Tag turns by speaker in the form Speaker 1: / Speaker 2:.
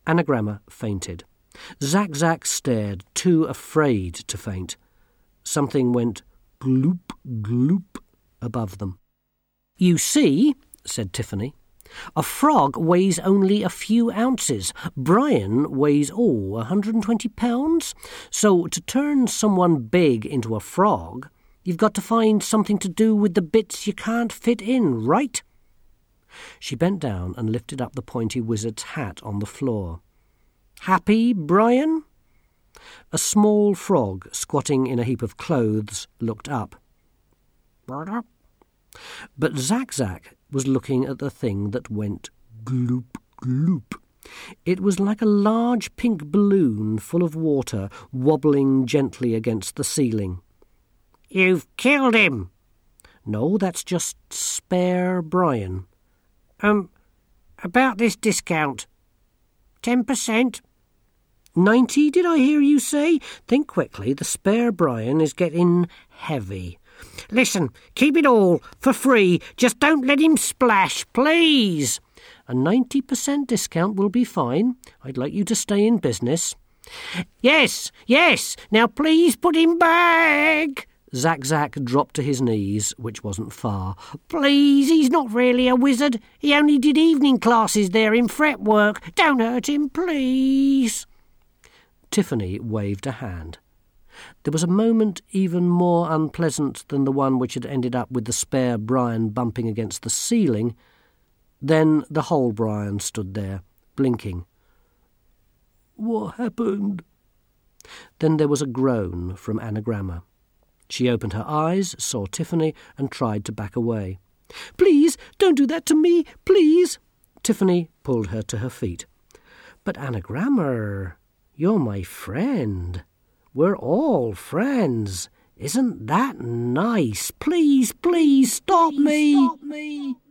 Speaker 1: Anagramma fainted. Zack stared, too afraid to faint. Something went gloop, gloop above them. "You see," said Tiffany, "a frog weighs only a few ounces. Brian weighs, 120 pounds. So to turn someone big into a frog, you've got to find something to do with the bits you can't fit in, right?" She bent down and lifted up the pointy wizard's hat on the floor. "Happy, Brian?" A small frog, squatting in a heap of clothes, looked up. But Zack was looking at the thing that went gloop, gloop. It was like a large pink balloon full of water wobbling gently against the ceiling. "You've killed him!" "No, that's just Spare Brian." About this discount. 10%? 90, did I hear you say? Think quickly, the Spare Brian is getting heavy. Listen, keep it all, for free. Just don't let him splash, please. A 90% discount will be fine. I'd like you to stay in business. Yes, now please put him back. Zack dropped to his knees, which wasn't far. Please, he's not really a wizard. He only did evening classes there in fretwork. Don't hurt him, please. Tiffany waved a hand. There was a moment even more unpleasant than the one which had ended up with the Spare Brian bumping against the ceiling. Then the whole Brian stood there, blinking. What happened? Then there was a groan from Anagramma. She opened her eyes, saw Tiffany, and tried to back away. Please, don't do that to me, please. Tiffany pulled her to her feet. But Anagramma, you're my friend. We're all friends. Isn't that nice? Please, stop me.